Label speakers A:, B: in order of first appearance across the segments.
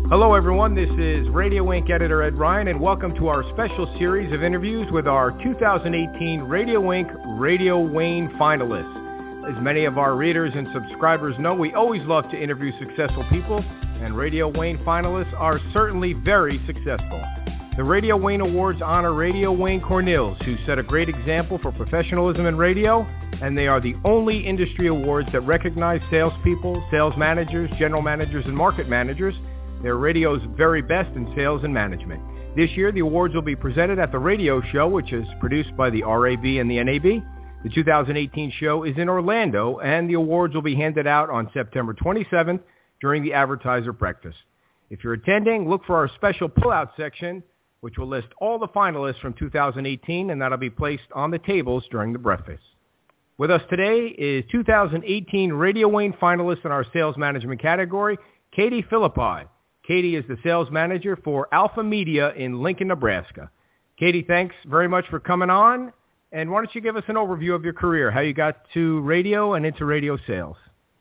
A: Hello everyone, this is Radio Inc. editor Ed Ryan, and welcome to our special series of interviews with our 2018 Radio Inc. Radio Wayne finalists. As many of our readers and subscribers know, we always love to interview successful people, and Radio Wayne finalists are certainly very successful. The Radio Wayne Awards honor Radio Wayne Cornills, who set a great example for professionalism in radio, and they are the only industry awards that recognize salespeople, sales managers, general managers, and market managers. They're radio's very best in sales and management. This year, the awards will be presented at the radio show, which is produced by the RAB and the NAB. The 2018 show is in Orlando, and the awards will be handed out on September 27th during the advertiser breakfast. If you're attending, look for our special pull-out section, which will list all the finalists from 2018, and that'll be placed on the tables during the breakfast. With us today is 2018 Radio Wayne finalist in our sales management category, Katie Philippi. Katie is the sales manager for Alpha Media in Lincoln, Nebraska. Katie, thanks very much for coming on. And why don't you give us an overview of your career, how you got to radio and into radio sales?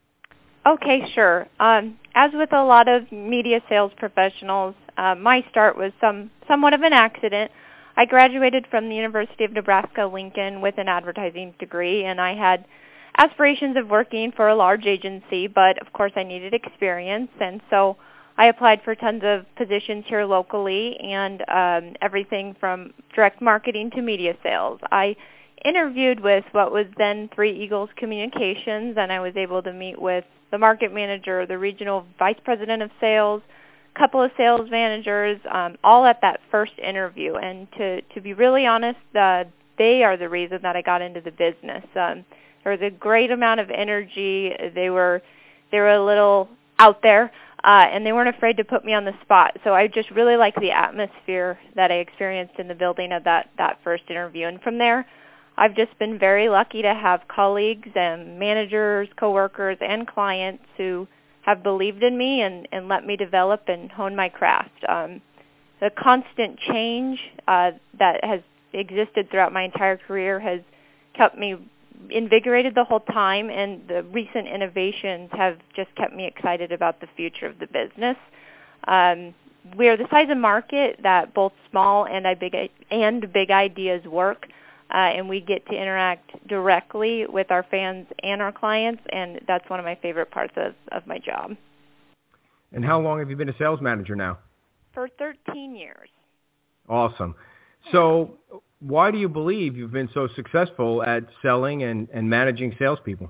B: Okay, sure. As with a lot of media sales professionals, my start was somewhat of an accident. I graduated from the University of Nebraska-Lincoln with an advertising degree, and I had aspirations of working for a large agency, but of course I needed experience, and so I applied for tons of positions here locally and everything from direct marketing to media sales. I interviewed with what was then Three Eagles Communications, and I was able to meet with the market manager, the regional vice president of sales, a couple of sales managers, all at that first interview. And to be really honest, they are the reason that I got into the business. There was a great amount of energy. They were a little out there. And they weren't afraid to put me on the spot. So I just really liked the atmosphere that I experienced in the building of that first interview. And from there, I've just been very lucky to have colleagues and managers, coworkers, and clients who have believed in me and let me develop and hone my craft. The constant change that has existed throughout my entire career has kept me invigorated the whole time, and the recent innovations have just kept me excited about the future of the business. We're the size of market that both small and big ideas work, and we get to interact directly with our fans and our clients, and that's one of my favorite parts of my job.
A: And how long have you been a sales manager now?
B: For 13 years.
A: Awesome. So why do you believe you've been so successful at selling and managing salespeople?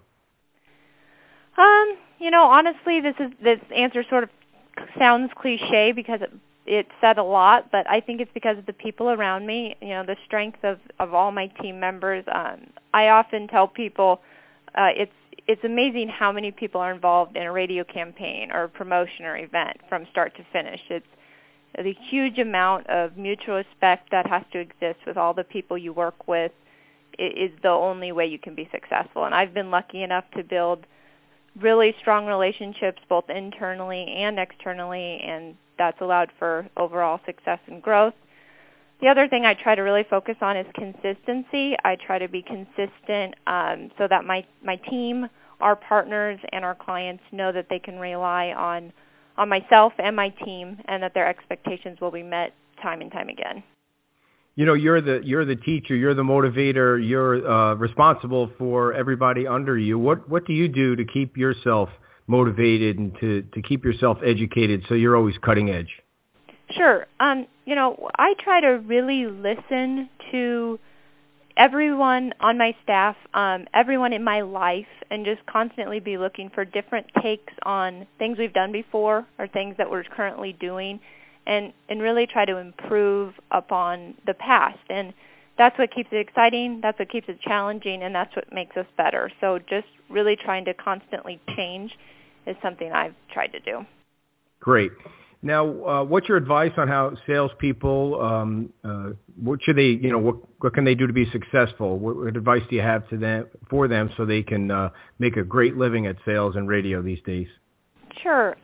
B: Honestly, this answer sort of sounds cliche because it's said a lot, but I think it's because of the people around me, the strength of all my team members. I often tell people it's amazing how many people are involved in a radio campaign or a promotion or event from start to finish. It's the huge amount of mutual respect that has to exist with all the people you work with is the only way you can be successful. And I've been lucky enough to build really strong relationships both internally and externally, and that's allowed for overall success and growth. The other thing I try to really focus on is consistency. I try to be consistent so that my team, our partners, and our clients know that they can rely on myself and my team, and that their expectations will be met time and time again.
A: You're the teacher, you're the motivator, you're responsible for everybody under you. What do you do to keep yourself motivated and to keep yourself educated so you're always cutting edge?
B: Sure. I try to really listen to everyone on my staff, everyone in my life, and just constantly be looking for different takes on things we've done before or things that we're currently doing, and really try to improve upon the past. And that's what keeps it exciting, that's what keeps it challenging, and that's what makes us better. So just really trying to constantly change is something I've tried to do.
A: Great. Now, what's your advice on how salespeople, what should they, what can they do to be successful? What advice do you have for them so they can make a great living at sales and radio these days?
B: Sure.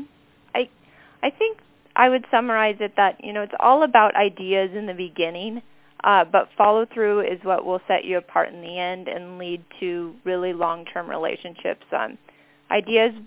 B: I think I would summarize it that, it's all about ideas in the beginning, but follow through is what will set you apart in the end and lead to really long-term relationships. Ideas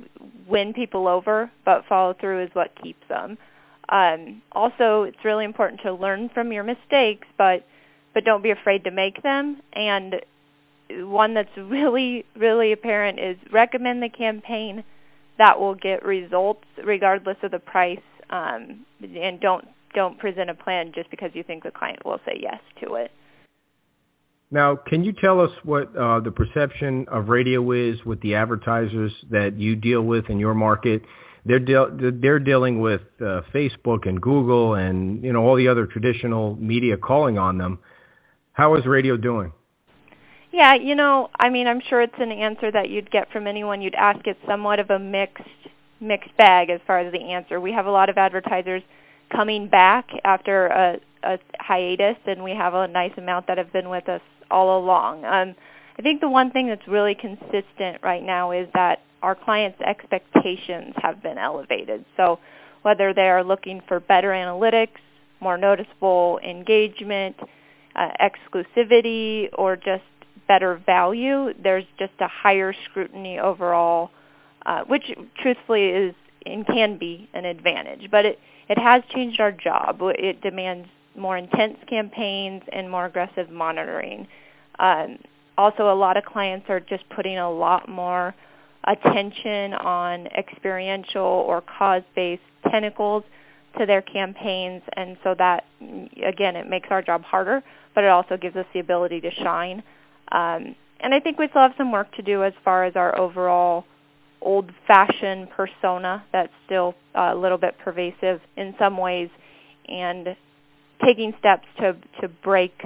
B: win people over, but follow through is what keeps them. Also, it's really important to learn from your mistakes, but don't be afraid to make them. And one that's really, really apparent is recommend the campaign that will get results regardless of the price, and don't present a plan just because you think the client will say yes to it.
A: Now, can you tell us what the perception of radio is with the advertisers that you deal with in your market? They're dealing with Facebook and Google and all the other traditional media calling on them. How is radio doing?
B: Yeah, I'm sure it's an answer that you'd get from anyone you'd ask. It's somewhat of a mixed bag as far as the answer. We have a lot of advertisers coming back after a hiatus, and we have a nice amount that have been with us all along. I think the one thing that's really consistent right now is that our clients' expectations have been elevated. So whether they are looking for better analytics, more noticeable engagement, exclusivity, or just better value, there's just a higher scrutiny overall, which truthfully is and can be an advantage. But it has changed our job. It demands more intense campaigns and more aggressive monitoring. Also, a lot of clients are just putting a lot more attention on experiential or cause-based tentacles to their campaigns, and so that, again, it makes our job harder, but it also gives us the ability to shine. And I think we still have some work to do as far as our overall old-fashioned persona that's still a little bit pervasive in some ways, and taking steps to break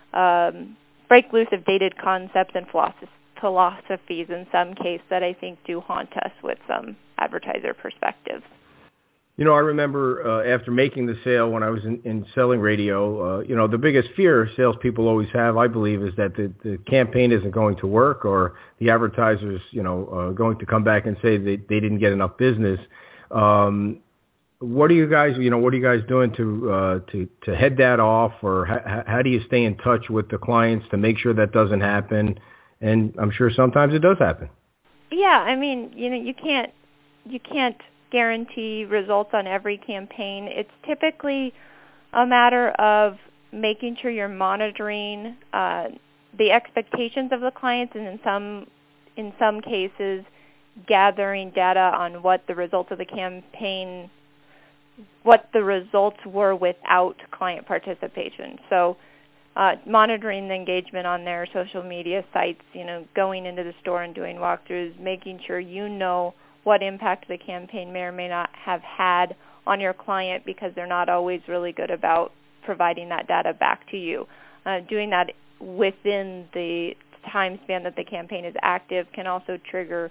B: loose of dated concepts and philosophies in some case that I think do haunt us with some advertiser perspectives.
A: I remember after making the sale when I was in selling radio, the biggest fear salespeople always have, I believe, is that the campaign isn't going to work, or the advertisers, going to come back and say they didn't get enough business. What are you guys doing to head that off, or how do you stay in touch with the clients to make sure that doesn't happen? And I'm sure sometimes it does happen.
B: Yeah, you can't guarantee results on every campaign. It's typically a matter of making sure you're monitoring the expectations of the clients, and in some cases gathering data on what the results of the campaign, what the results were without client participation. So monitoring the engagement on their social media sites, going into the store and doing walkthroughs, making sure what impact the campaign may or may not have had on your client, because they're not always really good about providing that data back to you. Doing that within the time span that the campaign is active can also trigger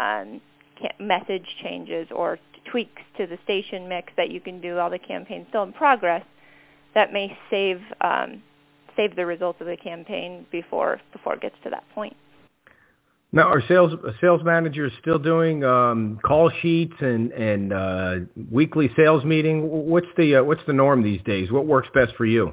B: message changes or tweaks to the station mix that you can do while the campaign's still in progress that may save the results of the campaign before it gets to that point.
A: Now, are sales managers still doing call sheets and weekly sales meeting? What's the norm these days? What works best for you?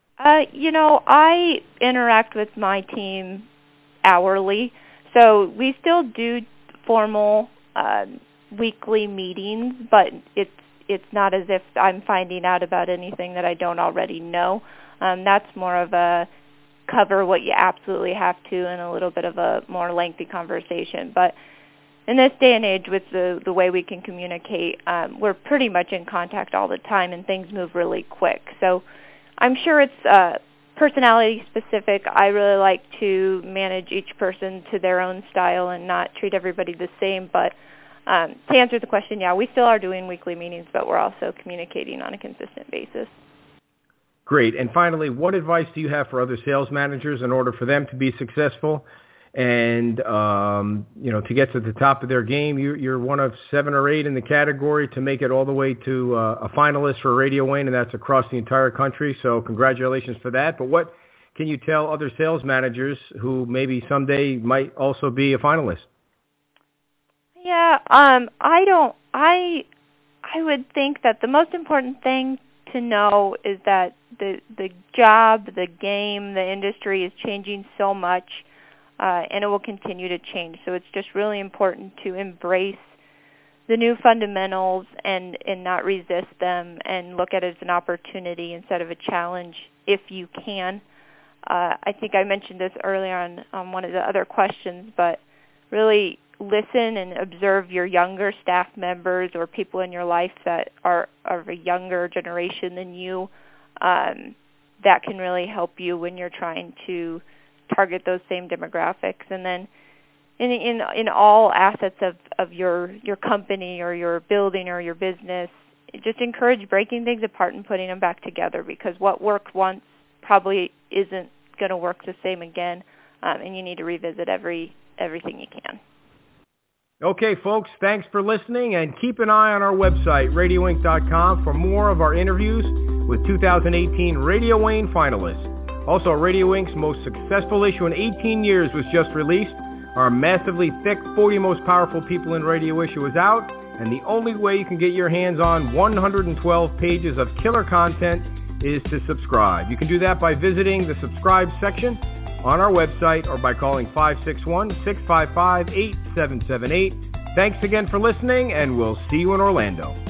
A: I interact with my team hourly, so we still do formal weekly meetings, but it's not as if I'm finding out about anything that I don't already know. That's more of a cover what you absolutely have to and a little bit of a more lengthy conversation. But in this day and age, with the way we can communicate, we're pretty much in contact all the time, and things move really quick. So I'm sure it's personality specific. I really like to manage each person to their own style and not treat everybody the same. But to answer the question, yeah, we still are doing weekly meetings, but we're also communicating on a consistent basis. Great. And finally, what advice do you have for other sales managers in order for them to be successful and, to get to the top of their game? You're one of 7 or 8 in the category to make it all the way to a finalist for Radio Wayne, and that's across the entire country. So congratulations for that. But what can you tell other sales managers who maybe someday might also be a finalist?
B: Yeah, I would think that the most important thing to know is that the job, the game, the industry is changing so much, and it will continue to change. So it's just really important to embrace the new fundamentals and not resist them, and look at it as an opportunity instead of a challenge if you can. I think I mentioned this earlier on one of the other questions, but really listen and observe your younger staff members or people in your life that are of a younger generation than you. That can really help you when you're trying to target those same demographics. And then in all assets of your company or your building or your business, just encourage breaking things apart and putting them back together, because what worked once probably isn't going to work the same again, and you need to revisit everything you can.
A: Okay, folks, thanks for listening, and keep an eye on our website, radioinc.com, for more of our interviews with 2018 Radio Wayne finalists. Also, Radio Inc.'s most successful issue in 18 years was just released. Our massively thick 40 Most Powerful People in Radio issue is out, and the only way you can get your hands on 112 pages of killer content is to subscribe. You can do that by visiting the subscribe section on our website or by calling 561-655-8778. Thanks again for listening, and we'll see you in Orlando.